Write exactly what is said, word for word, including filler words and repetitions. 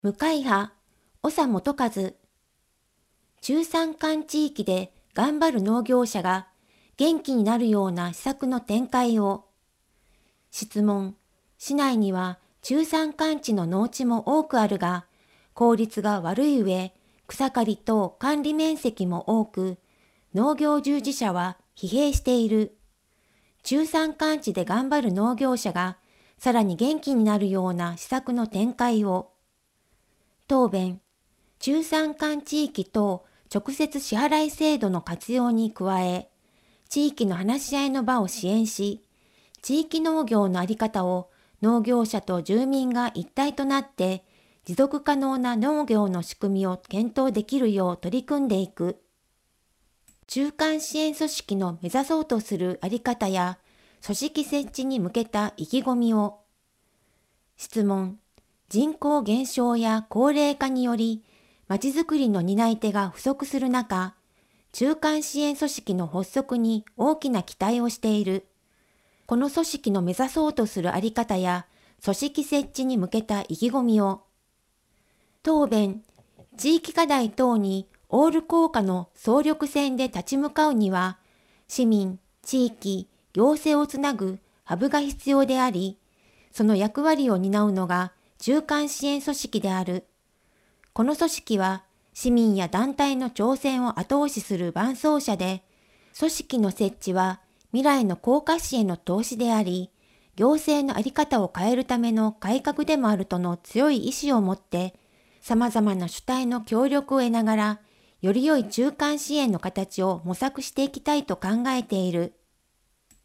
向井派、長元和。中山間地域で頑張る農業者が元気になるような施策の展開を。質問。市内には中山間地の農地も多くあるが、効率が悪い上、草刈りと管理面積も多く、農業従事者は疲弊している。中山間地で頑張る農業者がさらに元気になるような施策の展開を。答弁。中山間地域等直接支払い制度の活用に加え、地域の話し合いの場を支援し、地域農業のあり方を農業者と住民が一体となって持続可能な農業の仕組みを検討できるよう取り組んでいく。中間支援組織の目指そうとするあり方や組織設置に向けた意気込みを。質問。人口減少や高齢化により、まちづくりの担い手が不足する中、中間支援組織の発足に大きな期待をしている。この組織の目指そうとするあり方や組織設置に向けた意気込みを。答弁。地域課題等にオール効果の総力戦で立ち向かうには、市民、地域、行政をつなぐハブが必要であり、その役割を担うのが中間支援組織である。この組織は市民や団体の挑戦を後押しする伴走者で、組織の設置は未来の高架市への投資であり、行政の在り方を変えるための改革でもあるとの強い意志を持って、様々な主体の協力を得ながら、より良い中間支援の形を模索していきたいと考えている。